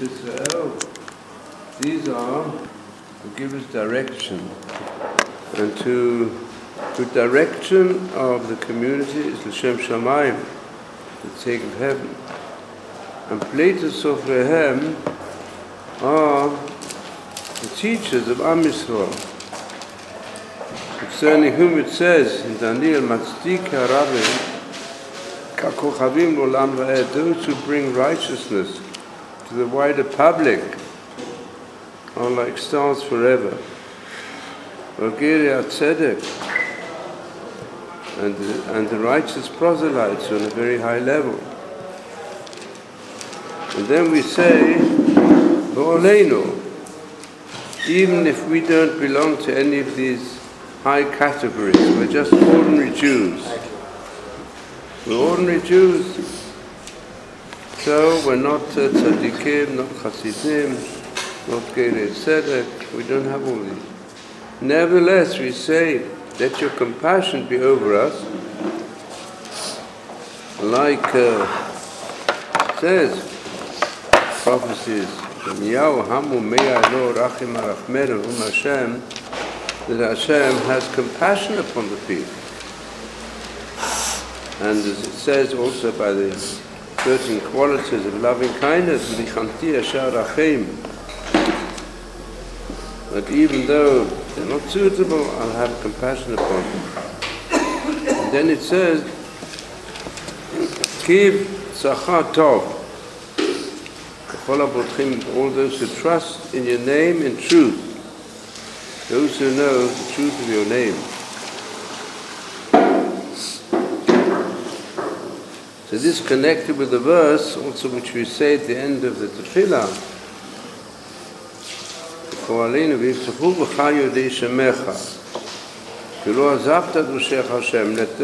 Israel. These are to give us direction, and to direction of the community is L'Shem Shamayim, the sake of heaven. And Pleta Sofrehem are the teachers of Am Yisrael, concerning whom it says in Daniel, Matzdik HaRabim, Kakochavim L'Olam Va'ed, those who bring righteousness to the wider public are like stars forever. V'Geri HaTzedek, and the righteous proselytes are on a very high level. And then we say, Bo'oleinu, even if we don't belong to any of these high categories, we're just ordinary Jews. We're ordinary Jews. So we're not tzaddikim, not chasidim, not gerei tzedek, we don't have all these. Nevertheless, we say, let your compassion be over us, like says, prophecies, that Hashem has compassion upon the people. And as it says also by the certain qualities of loving kindness, that even though they're not suitable, I'll have compassion upon them. And then it says, Kiv Tzachar Tov, all those who trust in your name in truth, those who know the truth of your name. So this connected with the verse also which we say at the end of the Tefillah, for Aleinu v'yiftachu b'cha yodei shemecha, Kilo azavta d'ushecha Hashem, let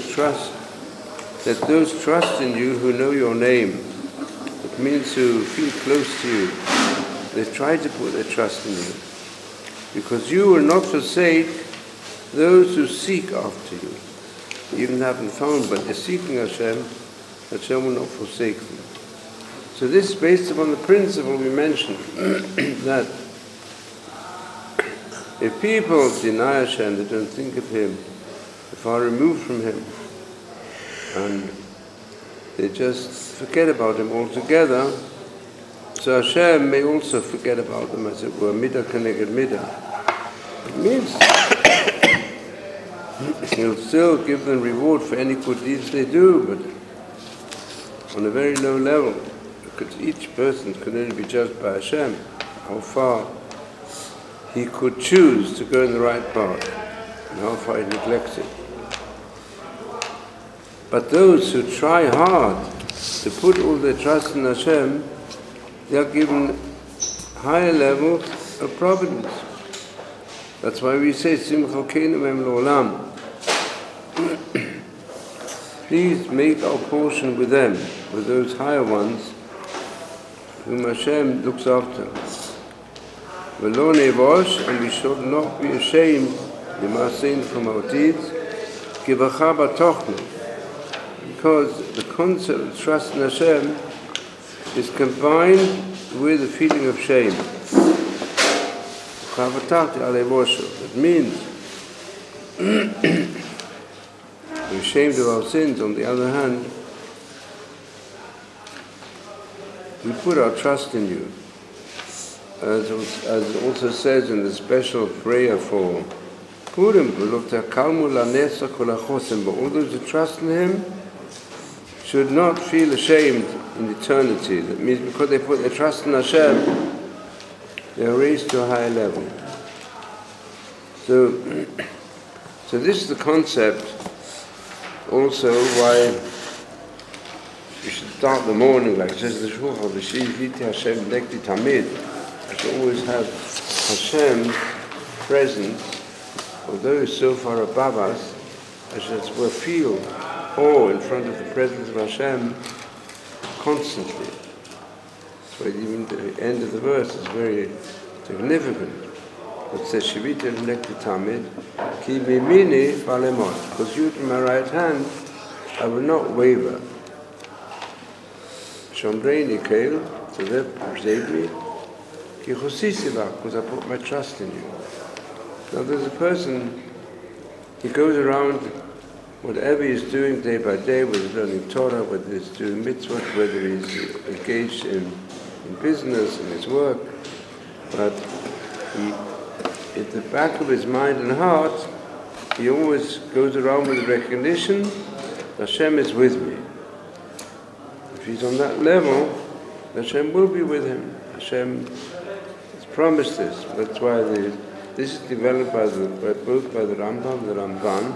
those trust in you who know your name. It means who feel close to you. They try to put their trust in you. Because you will not forsake those who seek after you. You even haven't found, but they're seeking Hashem, Hashem will not forsake them. So this is based upon the principle we mentioned, that if people deny Hashem, they don't think of Him, they're far removed from Him, and they just forget about Him altogether, so Hashem may also forget about them, as it were, midah keneged midah. It means He'll still give them reward for any good deeds they do, but on a very low level, because each person can only be judged by Hashem, how far he could choose to go in the right path, and how far he neglects it. But those who try hard to put all their trust in Hashem, they are given higher levels of providence. That's why we say, Simcha Keinu Mem L'Olam. Please make our portion with them, with those higher ones, whom Hashem looks after. V'lo nevosh, and we should not be ashamed, L'maasein, from our deeds, Kivacha batochnu, because the concept of trust in Hashem is combined with a feeling of shame. That means we're ashamed of our sins. On the other hand, we put our trust in you. As it also says in the special prayer for Purim, but all those who trust in Him should not feel ashamed in eternity. That means because they put their trust in Hashem, they are raised to a higher level. So this is the concept also why you should start the morning, like it says the Shulchan, V'shiviti Hashem nekti tamid. You should always have Hashem's presence, for those so far above us, as we feel awe in front of the presence of Hashem constantly. So even the end of the verse is very significant. It says, Shivita nekti tamid, ki mimini falemot. Because you to my right hand, I will not waver. Shomreini keil, So therefore save me, because I put my trust in you. Now there's a person, he goes around, whatever he's doing day by day, whether he's learning Torah, whether he's doing mitzvot, whether he's engaged in business, in his work, but he, at the back of his mind and heart, he always goes around with the recognition, Hashem is with me. If he's on that level, Hashem will be with him. Hashem has promised this. That's why this is developed both by the Rambam and the Ramban,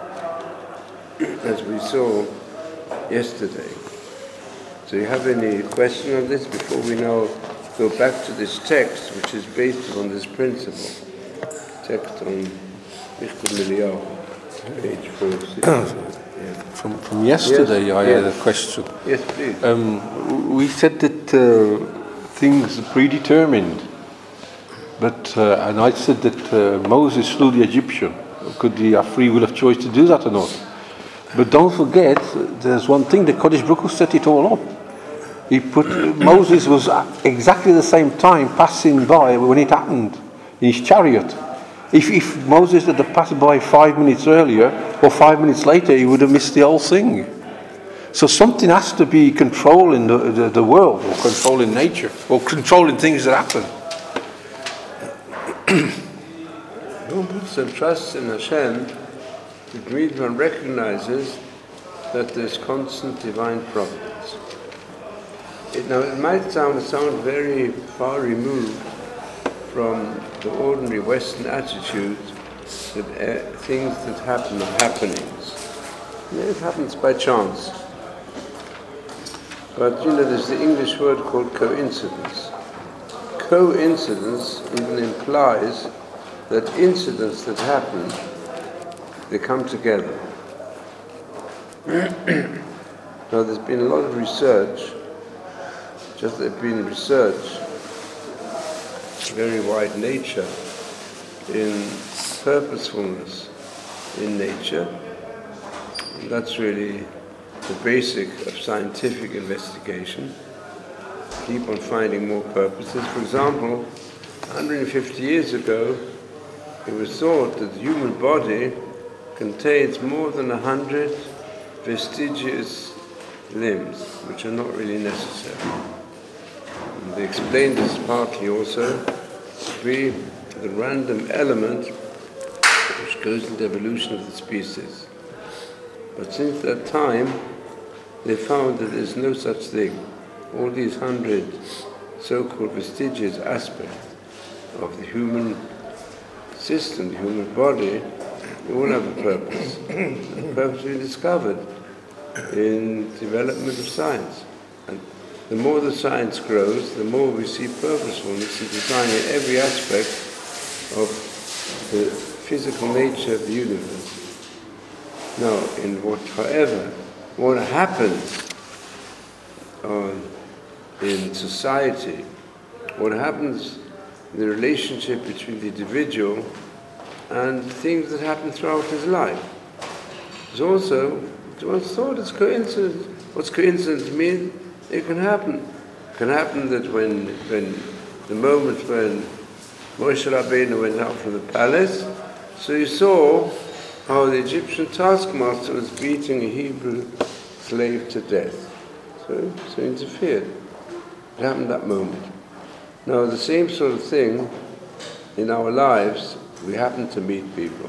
as we saw yesterday. So you have any question on this before we now go back to this text, which is based on this principle? Text on Mishkul Miliyahu, page 460. Yeah. From yesterday, I had a question. Yes, please. We said that things are predetermined, but and I said that Moses slew the Egyptian. Could he have free will of choice to do that or not? But don't forget, there's one thing: the Kodesh Baruch Hu set it all up. He put Moses was at exactly the same time passing by when it happened in his chariot. If Moses had passed by 5 minutes earlier or 5 minutes later, he would have missed the whole thing. So something has to be controlling the world, or controlling nature, or controlling things that happen. One puts their trust in Hashem, it means one recognizes that there's constant divine providence. It might sound very far removed from the ordinary Western attitude that things that happen are happenings. It happens by chance. But there's the English word called coincidence. Coincidence even implies that incidents that happen, they come together. Now there's been a lot of research, very wide nature, in purposefulness in nature. And that's really the basic of scientific investigation. Keep on finding more purposes. For example, 150 years ago, it was thought that the human body contains more than 100 vestigious limbs, which are not really necessary. And they explained this partly also to be the random element which goes in the evolution of the species. But since that time, they found that there's no such thing. All these 100 so-called vestigious aspects of the human system, the human body, they all have a purpose. The purpose we discovered in development of science. And the more the science grows, the more we see purposefulness in design in every aspect of the physical nature of the universe. Now, however, what happens in society, what happens in the relationship between the individual and things that happen throughout his life, is also, once thought it's coincidence. What's coincidence mean? It can happen. It can happen that when the moment when Moshe Rabbeinu went out from the palace, so you saw how the Egyptian taskmaster was beating a Hebrew slave to death. So he interfered. It happened that moment. Now the same sort of thing in our lives, we happen to meet people,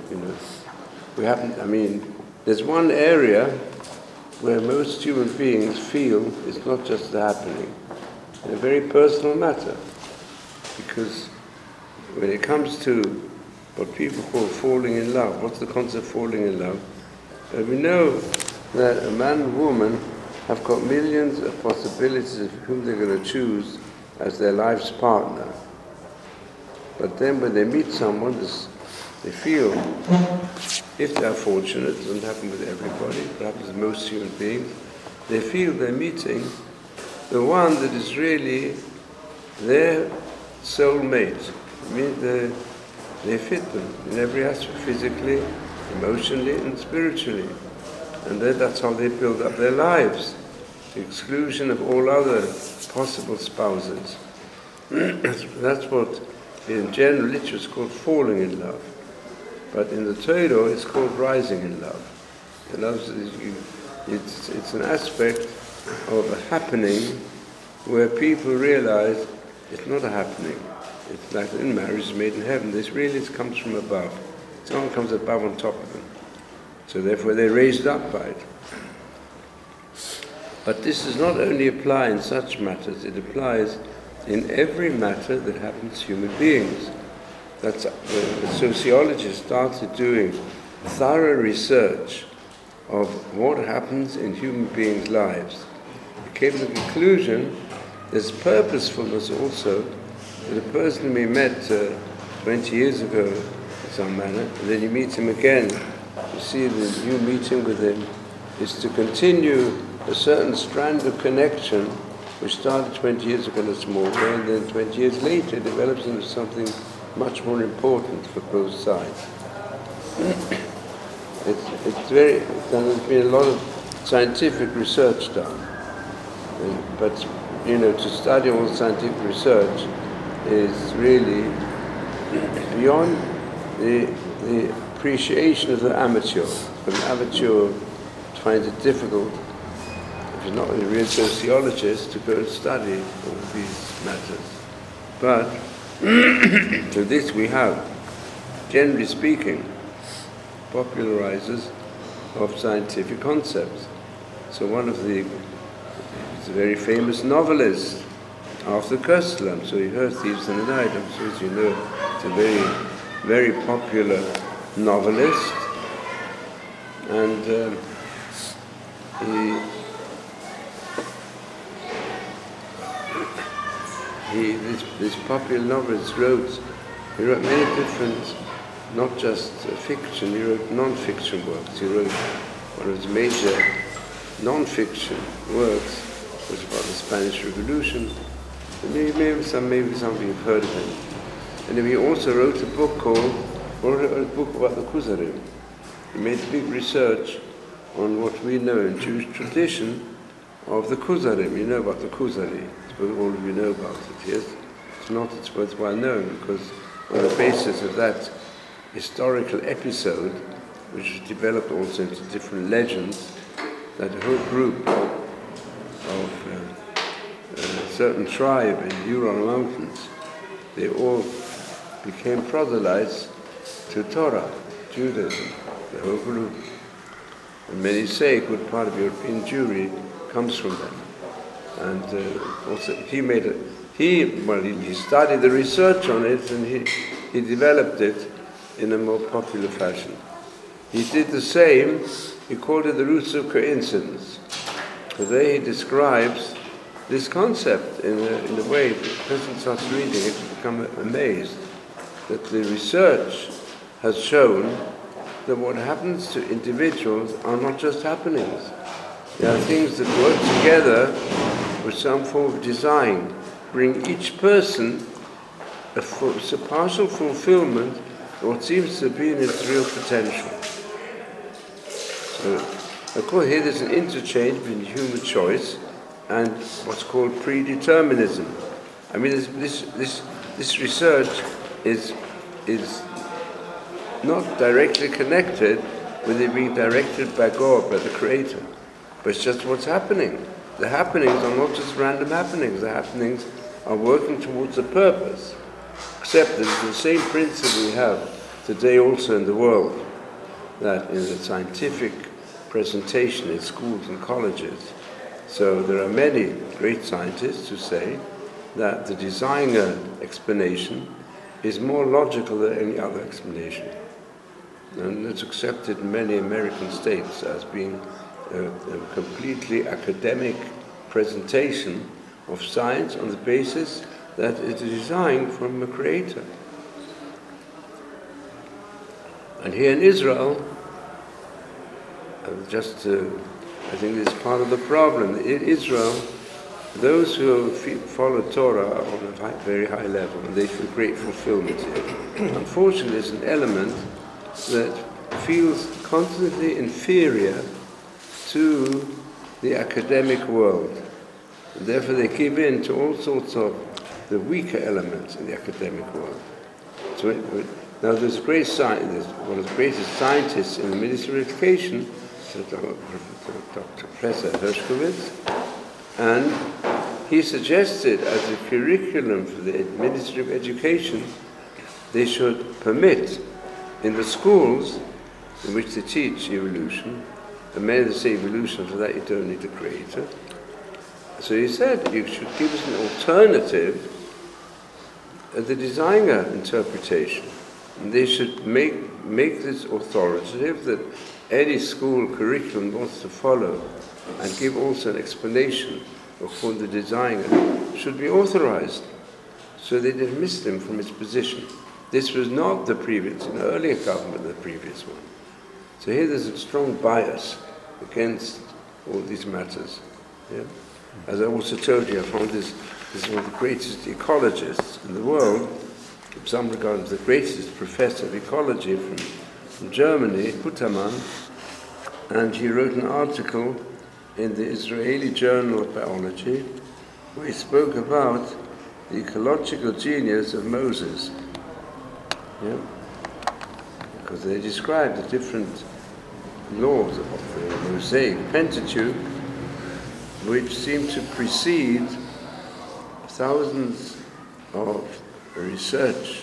there's one area where most human beings feel it's not just a happening, in a very personal matter. Because when it comes to what people call falling in love, what's the concept of falling in love? We know that a man and woman have got millions of possibilities of whom they're going to choose as their life's partner. But then when they meet someone, they feel, if they're fortunate, it doesn't happen with everybody, it happens with most human beings, they feel they're meeting the one that is really their soulmate. They fit them in every aspect, physically, emotionally, and spiritually. And then that's how they build up their lives. the exclusion of all other possible spouses. That's what in general literature is called falling in love. But in the Torah it's called rising in love. In other words, it's an aspect of a happening where people realize it's not a happening. It's like in marriage is made in heaven. This really comes from above. Someone comes above on top of them. So therefore they're raised up by it. But this does not only apply in such matters, it applies in every matter that happens to human beings. That's the sociologists started doing thorough research of what happens in human beings' lives. They came to the conclusion there's purposefulness also, that a person we met 20 years ago in some manner, and then you meet him again, you see the new meeting with him is to continue a certain strand of connection which started 20 years ago in a small way, and then 20 years later develops into something much more important for both sides. There's been a lot of scientific research done, but to study all scientific research is really beyond the appreciation of the amateur. An amateur finds it difficult, if he's not a real sociologist, to go and study all these matters. But to this we have, generally speaking, popularizers of scientific concepts. So one of he's a very famous novelist, Arthur Koestler. I'm sure you heard Thieves in the Night. I'm sure as you know, it's a very, very popular novelist. And this popular novelist wrote many different, not just fiction, he wrote non-fiction works. He wrote one of his major non-fiction works was about the Spanish Revolution. Maybe some of you have heard of him. And he also wrote a book about the Kuzarim. He made big research on what we know in Jewish tradition of the Kuzarim. You know about the Kuzari. I suppose all of you know about it, yes? If not, it's worthwhile knowing, because on the basis of that historical episode, which was developed also into different legends, that a whole group of a certain tribe in the Ural Mountains, they all became proselytes to Torah, Judaism, the whole group. And many say a good part of European Jewry comes from them. And also he studied the research on it, and he developed it in a more popular fashion. He did the same, he called it the roots of coincidence. So there he describes this concept in a way that the person starts reading it to become amazed that the research has shown that what happens to individuals are not just happenings. They are things that work together with some form of design, bring each person a partial fulfillment of what seems to be in its real potential. So, of course, here there's an interchange between human choice and what's called predeterminism. I mean, this research is not directly connected with it being directed by God, by the Creator, but it's just what's happening. The happenings are not just random happenings. The happenings are working towards a purpose. Except that it's the same principle we have today also in the world, that in the scientific presentation in schools and colleges. So there are many great scientists who say that the designer explanation is more logical than any other explanation. And it's accepted in many American states as being a completely academic presentation of science on the basis that it is designed from a creator. And here in Israel, I think this is part of the problem. In Israel, those who follow Torah are on a very high level, and they feel great fulfillment here. Unfortunately, there's an element that feels constantly inferior to the academic world. And therefore they give in to all sorts of the weaker elements in the academic world. So now there's a great scientist, one of the greatest scientists in the Ministry of Education, Dr. Professor Hershkovitz, and he suggested as a curriculum for the Ministry of Education, they should permit in the schools in which they teach evolution, and many of them say evolution, for that you don't need a creator. So he said you should give us an alternative the designer interpretation. And they should make this authoritative that any school curriculum wants to follow and give also an explanation of what the designer should be authorized. So they dismissed him from his position. This was not the previous, an earlier government, the previous one. So here there's a strong bias against all these matters. Yeah? As I also told you, I found this is one of the greatest ecologists in the world, in some regards the greatest professor of ecology from Germany, Huttermann, and he wrote an article in the Israeli Journal of Biology where he spoke about the ecological genius of Moses. Yeah? Because they describe the different laws of the Mosaic Pentateuch which seem to precede thousands of research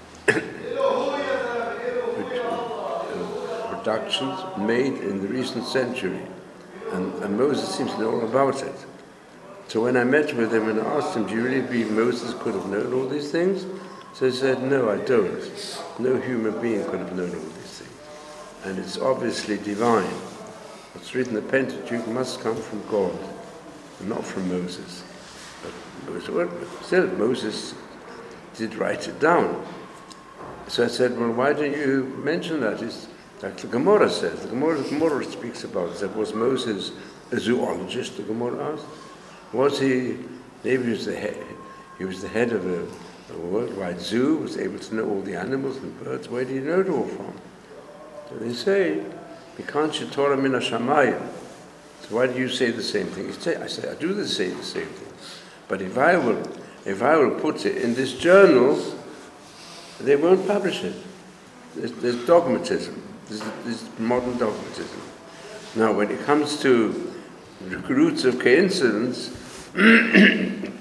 productions made in the recent century, and Moses seems to know all about it. So when I met with him and asked him, do you really believe Moses could have known all these things? So he said, no, I don't. No human being could have known all these things. And it's obviously divine. What's written in the Pentateuch must come from God, and not from Moses. But still, Moses did write it down. So I said, well, why don't you mention that? It's like the Gemara says. The Gemara speaks about it. That was Moses a zoologist, the Gemara asked? Was he, maybe he was the head of a worldwide zoo, was able to know all the animals and birds. Where did he know it all from? So they say, Mikanche Torah min hashamayim. So why do you say the same thing? I say, I do say the same thing. But if I will put it in this journal, they won't publish it. There's dogmatism. There's modern dogmatism. Now, when it comes to the roots of coincidence, the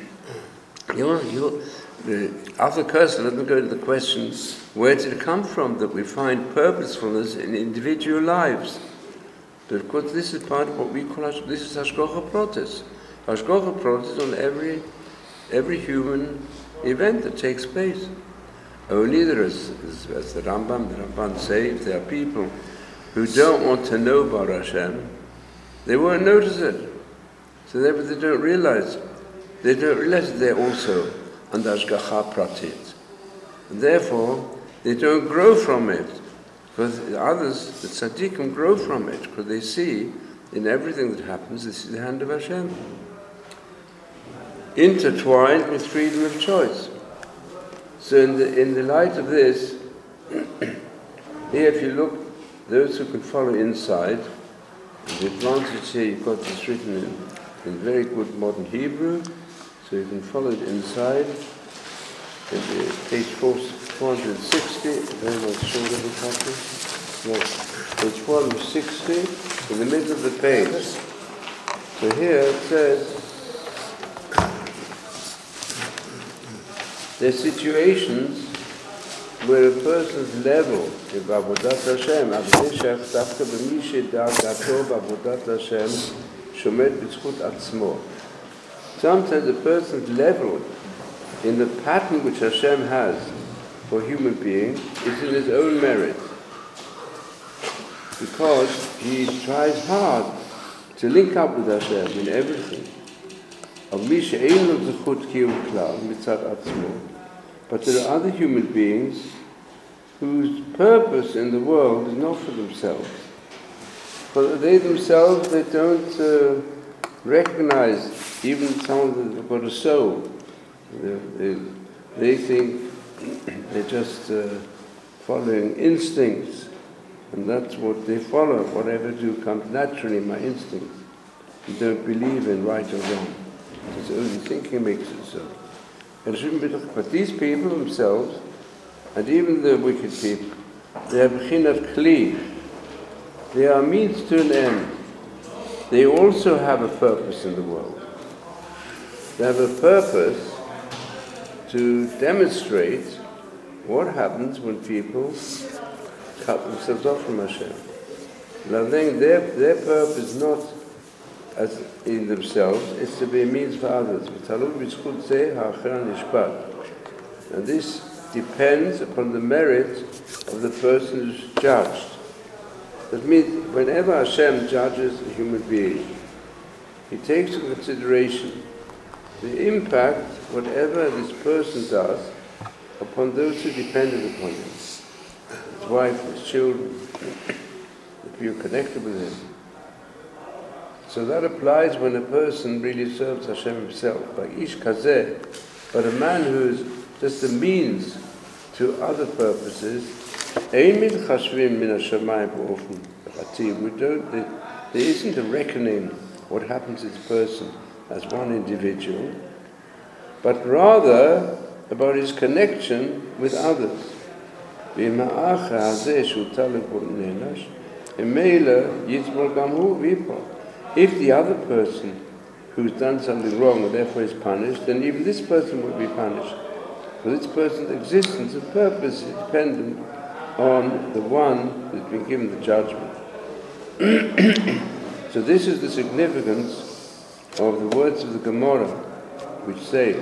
Arthur Koestler doesn't go to the question, where did it come from that we find purposefulness in individual lives? But of course, this is part of what we call, this is Hashgacha Pratis. Hashgacha Pratis on every human event that takes place. Only there is, as the Ramban say, if there are people who don't want to know Baruch Hashem, they won't notice it. So therefore they don't realize that they're also under Hashgacha Pratit. And therefore, they don't grow from it. Because the others, the tzaddikim, grow from it, because they see in everything that happens, this is the hand of Hashem. Intertwined with freedom of choice. So in the light of this, here if you look, those who can follow inside, the advantage here, you've got this written in very good modern Hebrew, so you can follow it inside. Page 460, very much short of the copy. Yes, page 460, in the middle of the page. So here it says, there are situations where a person's level in Avodat Hashem, Avdeshach Dafka B'Mishi Da'gato B'Avodat Hashem Shomet B'Zchut Atzmo. Sometimes a person's level in the pattern which Hashem has for human being is in his own merit, because he tries hard to link up with Hashem in everything. But there are other human beings whose purpose in the world is not for themselves. For they themselves, they don't recognize even someone who's got a soul. They think they're just following instincts, and that's what they follow. Whatever do comes naturally, my instincts. and don't believe in right or wrong. His own thinking makes it so. But these people themselves, and even the wicked people, they are b'chinat kli. They are means to an end. They also have a purpose in the world. They have a purpose to demonstrate what happens when people cut themselves off from Hashem. And I think their purpose is not as in themselves, it's to be a means for others. And this depends upon the merit of the person who's judged. That means whenever Hashem judges a human being, He takes into consideration the impact whatever this person does upon those who depended upon him. His wife, his children, the people connected with him. So that applies when a person really serves Hashem himself, like Ish Kazeh. But a man who is just a means to other purposes, there isn't a reckoning what happens to this person as one individual, but rather about his connection with others. If the other person who's done something wrong and therefore is punished, then even this person will be punished. For this person's existence and purpose is dependent on the one who's been given the judgment. So this is the significance of the words of the Gemara, which say,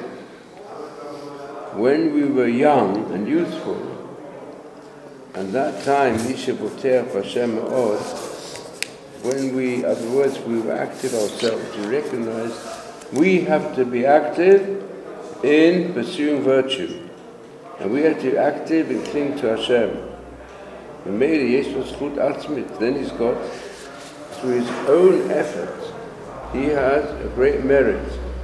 when we were young and youthful, and that time, Misha Boteach Hashem Me'od, when we, other words, we were active ourselves, we recognize we have to be active in pursuing virtue. And we have to be active and cling to Hashem. And then he's got, through his own effort, he has a great merit.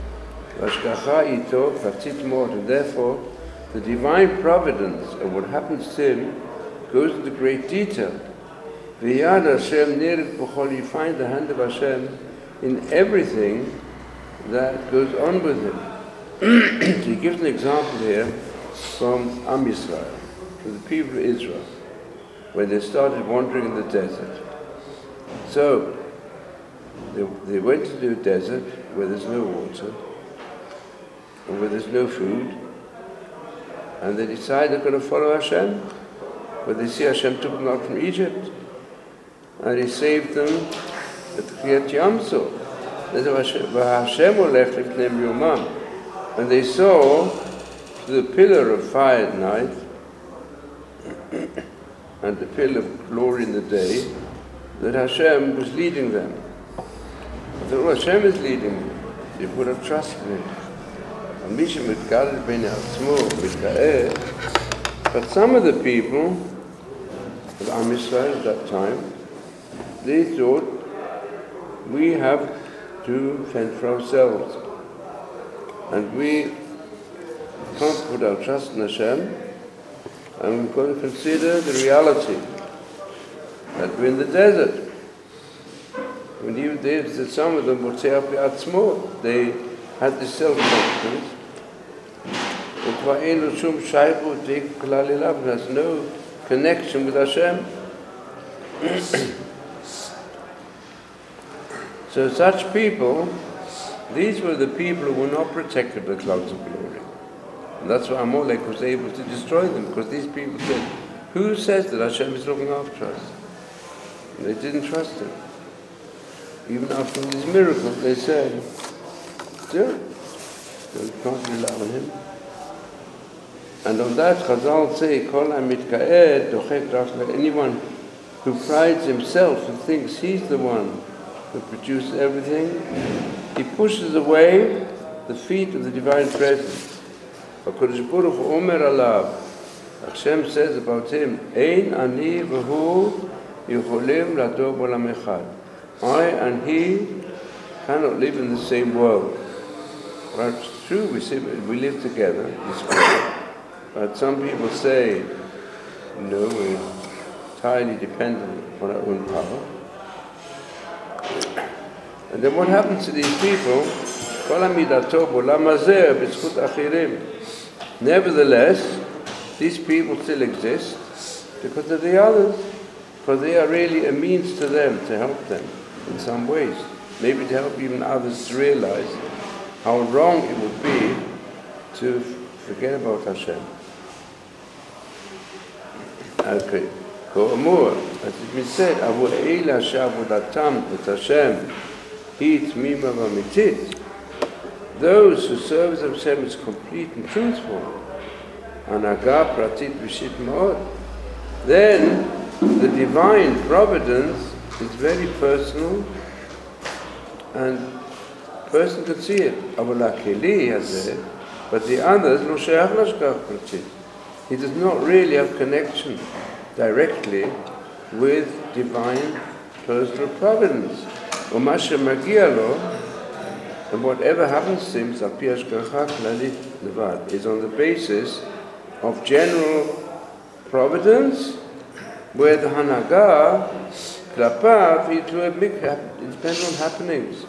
And therefore, the divine providence of what happens to him goes into great detail. You find the hand of Hashem in everything that goes on with him. So he gives an example here from Am Yisrael, from the people of Israel, when they started wandering in the desert. So they went to the desert where there's no water and where there's no food, and they decide they're going to follow Hashem. But they see Hashem took them out from Egypt, and He saved them at Kriyat Yamsuf. And they saw the pillar of fire at night and the pillar of glory in the day, that Hashem was leading them. They thought, oh, Hashem is leading them. They put up trust in Him. But some of the people of Am Yisrael at that time, they thought, we have to fend for ourselves. And we can't put our trust in Hashem, and we've got to consider the reality that we're in the desert. When you did, some of them would say, they had this self-confidence. There's no connection with Hashem. So such people, these were the people who were not protected by clouds of glory. And that's why Amalek was able to destroy them, because these people said, who says that Hashem is looking after us? And they didn't trust Him. Even after this miracle, they said, still, we can't rely on Him. And on that, Chazal say, anyone who prides himself and thinks he's the one who produces everything, he pushes away the feet of the divine presence. HaKadosh Baruch Hu Omer Alav, Hashem says about him, Ein ani v'hu yicholim lador b'olam echad. I and he cannot live in the same world. Well, it's true, we live together, it's good. But some people say, no, we're entirely dependent on our own power. And then what happens to these people? Nevertheless, these people still exist because of the others, because they are really a means to them, to help them in some ways. Maybe to help even others to realize how wrong it would be to forget about Hashem. Okay. As it's been said, Avu Eila Shavodatam et Hashem Hi Tmima V'Amitit. Those whose service of Hashem is complete and truthful, Anaga Pratit V'Shit Ma'od, then the divine providence is very personal and person can see it. Avala Keli Hazeh, but the others, Lo She'ach Lashkach Pratit. He does not really have connection directly with divine personal providence. Umasha Magialo, and whatever happens to him, is on the basis of general providence, where the Hanaga, Klapav, it depends on happenings.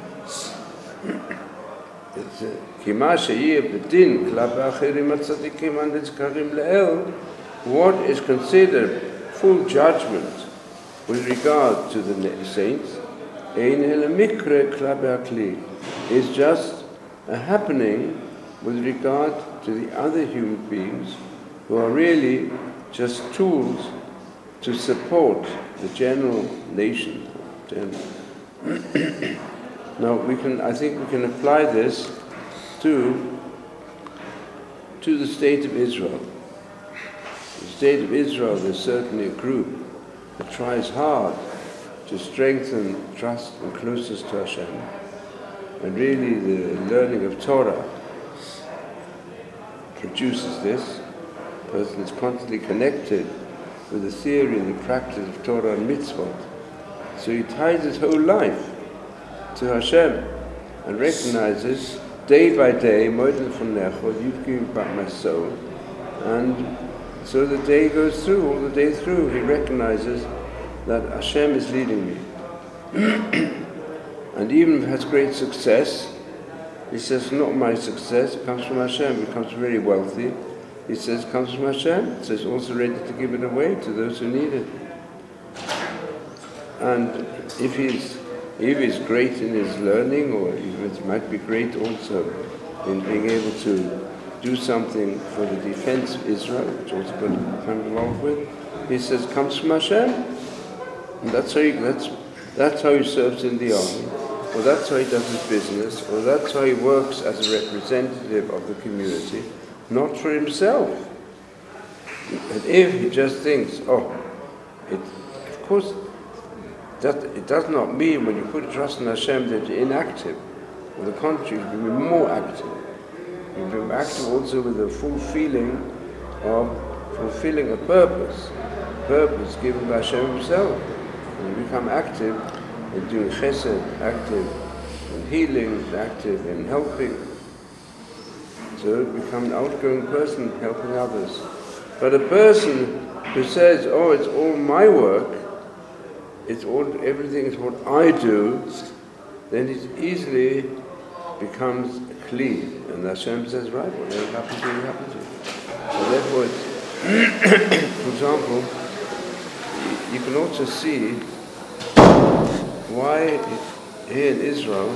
What is considered full judgment with regard to the saints is just a happening with regard to the other human beings who are really just tools to support the general nation. Now I think we can apply this to the state of Israel. The state of Israel, there's certainly a group that tries hard to strengthen trust and closeness to Hashem. And really the learning of Torah produces this. The person is constantly connected with the theory and the practice of Torah and mitzvot. So he ties his whole life to Hashem and recognizes day by day, you've given back my soul. And so the day goes through, all the day through, he recognizes that Hashem is leading me. And even if he has great success, he says, not my success, it comes from Hashem. He becomes very wealthy. He says, it comes from Hashem. He says, also ready to give it away to those who need it. And if he's great in his learning, or even it might be great also in being able to do something for the defense of Israel, which also got to come involved with, he says, comes from Hashem. And that's how he serves in the army, or that's how he does his business, or that's how he works as a representative of the community, not for himself. And if he just thinks, of course, it does not mean when you put trust in Hashem that you're inactive. On the contrary, you can be more active. You can be active also with a full feeling of fulfilling a purpose given by Hashem himself. And you become active in doing chesed, active in healing, active in helping. So you become an outgoing person helping others. But a person who says, it's all my work, everything is what I do, then it easily becomes clean. And Hashem says, right, whatever happens to you, happens to you. So therefore, for example, you can also see why here in Israel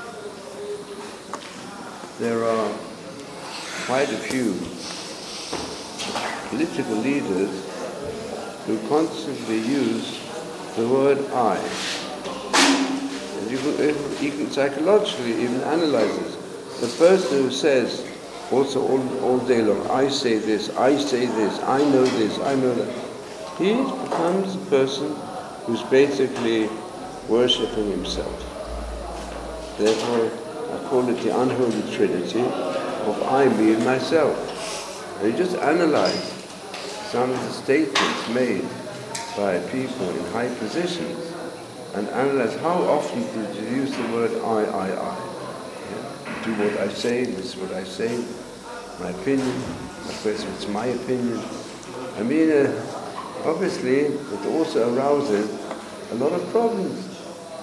there are quite a few political leaders who constantly use the word I. And you can psychologically even analyze this. The person who says also all day long, I say this, I know this, I know that, he becomes a person who's basically worshipping himself. Therefore, I call it the unholy trinity of I, me, and myself. And you just analyze some of the statements made by people in high positions and analyze how often did you use the word I. Yeah? Do what I say, this is what I say, my opinion, of course it's my opinion. I mean, obviously it also arouses a lot of problems.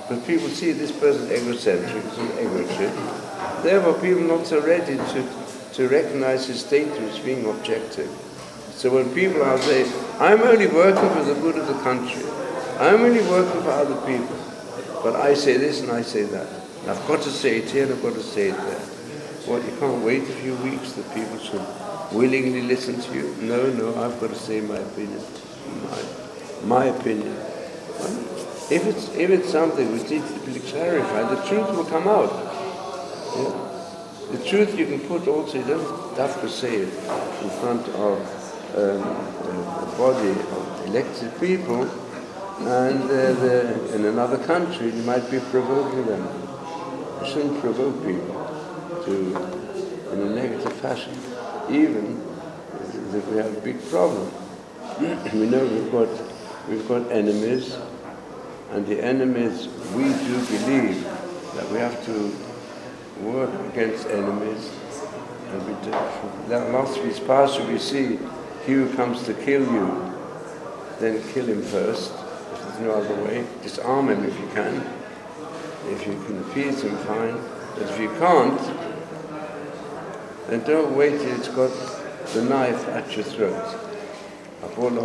But people see this person egocentric, it's an ego trip. Therefore, people are not so ready to recognize his statement as being objective. So when people are saying, I'm only working for the good of the country, I'm only working for other people, but I say this and I say that. And I've got to say it here and I've got to say it there. Well, you can't wait a few weeks that people should willingly listen to you. No, I've got to say my opinion. My opinion. If it's something which needs to be clarified, the truth will come out. Yeah? The truth you can put also, you don't have to say it in front of a body of elected people, and in another country you might be provoking them. You shouldn't provoke people in a negative fashion, even if we have a big problem. We know we've got enemies, and the enemies, we do believe that we have to work against enemies, and we do. That last week's passage we see, he who comes to kill you, then kill him first. If there's no other way, disarm him if you can. If you can appease him, fine. But if you can't, then don't wait till it's got the knife at your throat. On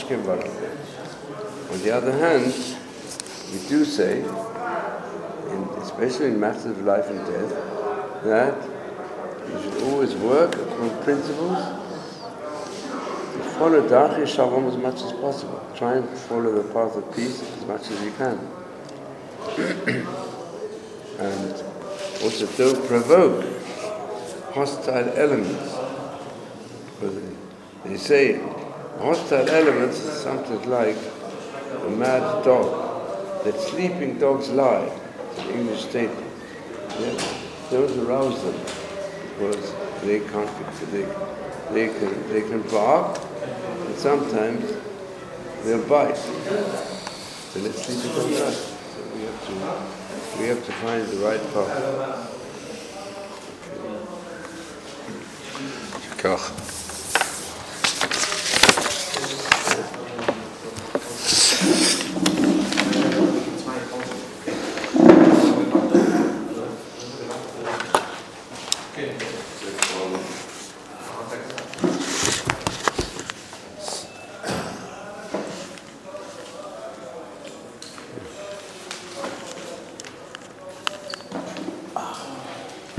the other hand, we do say, especially in matters of life and death, that you should always work according to principles to follow Darkei Shalom as much as possible. Try and follow the path of peace as much as you can. And also don't provoke hostile elements. Because they say hostile elements is something like a mad dog. That sleeping dogs lie. It's an English statement. Yeah? Don't arouse them because they can bark and sometimes they'll bite. So let's sleep it on that. So we have to find the right path. Okay.